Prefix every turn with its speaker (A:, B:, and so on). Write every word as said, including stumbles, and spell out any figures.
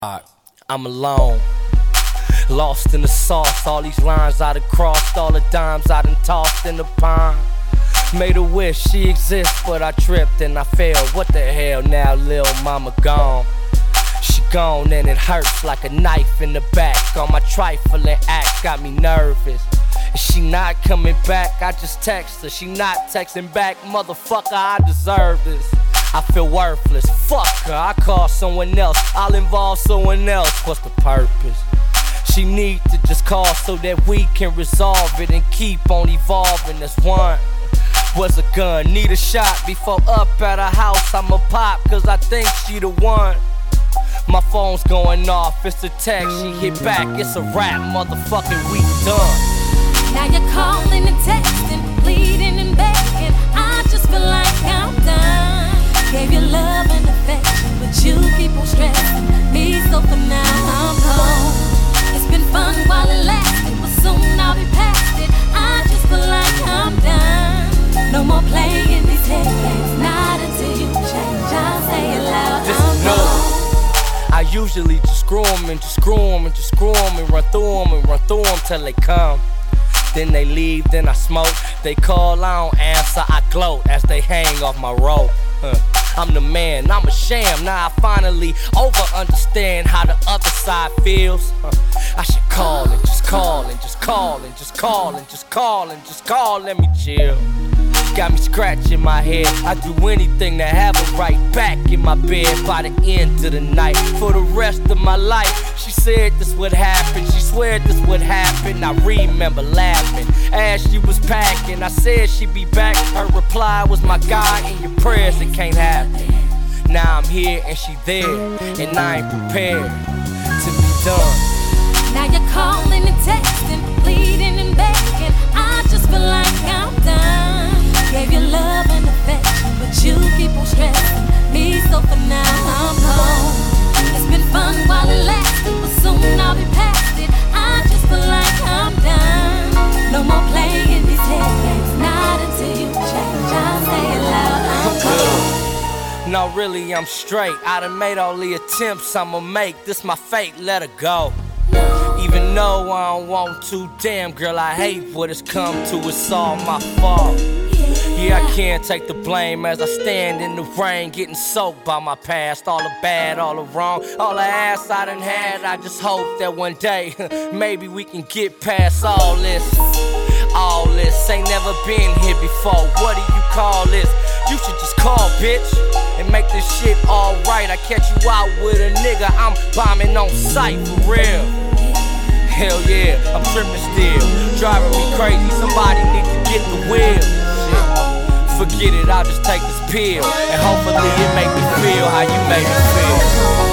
A: I'm alone, lost in the sauce. All these lines I done crossed, all the dimes I done tossed in the pond. Made a wish, she exists, but I tripped and I failed. What the hell now, lil' mama gone. She gone and it hurts like a knife in the back. All my trifling act got me nervous. And she not coming back, I just text her. She not texting back, motherfucker, I deserve this. I feel worthless, fuck her, I call someone else. I'll involve someone else, what's the purpose? She need to just call so that we can resolve it and keep on evolving as one. Was a gun, need a shot before up at her house. I'ma pop cause I think she the one. My phone's going off, it's a text, she hit back, it's a rap, motherfucking we done.
B: Now you're calling and texting, pleading and begging. I just feel like I'm done. Gave you love and affection, but you keep on stressing me, so for now I'm cold. It's been fun while it lasted, but soon I'll be past it. I just feel like I'm done. No more playing these head games, not until you change. I'll say it loud,
A: just
B: I'm
A: know
B: cold.
A: I usually just screw 'em and just screw 'em and just screw 'em and run through 'em and run through 'em till they come. Then they leave, then I smoke. They call, I don't answer, I gloat as they hang off my rope. Huh. I'm the man, I'm a sham. Now I finally over understand how the other side feels. Huh. I should call and just call and just call and just call and just call and just call. Let me chill. Got me scratching my head. I do anything to have her right back in my bed by the end of the night. For the rest of my life, she said this would happen. She swear this would happen. I remember laughing as she was packing. I said she'd be back. Her reply was, my God, in your prayers it can't happen. Now I'm here and she there, and I ain't prepared to be done.
B: Now you're calling and texting, pleading and begging. I just feel like I'm done. Gave you love and affection, but you keep on stressing me, so for now I'm cold. It's been fun while it lasted, but soon I'll be past it. I just feel like I'm done. No more playing these head games, not until you change. I'll say it loud, I'm cold.
A: No, really, I'm straight. I done made all the attempts I'ma make. This my fate, let her go. Even though I don't want to, damn girl, I hate what it's come to. It's all my fault. Yeah, I can't take the blame as I stand in the rain, getting soaked by my past. All the bad, all the wrong, all the ass I done had. I just hope that one day, maybe we can get past all this. All this ain't never been here before. What do you call this? You should just call, bitch, and make this shit alright. I catch you out with a nigga, I'm bombing on sight, for real. Hell yeah, I'm tripping still, driving me crazy. Somebody need to get the wheel. Shit. Forget it, I'll just take this pill, and hopefully it make me feel how you made me feel.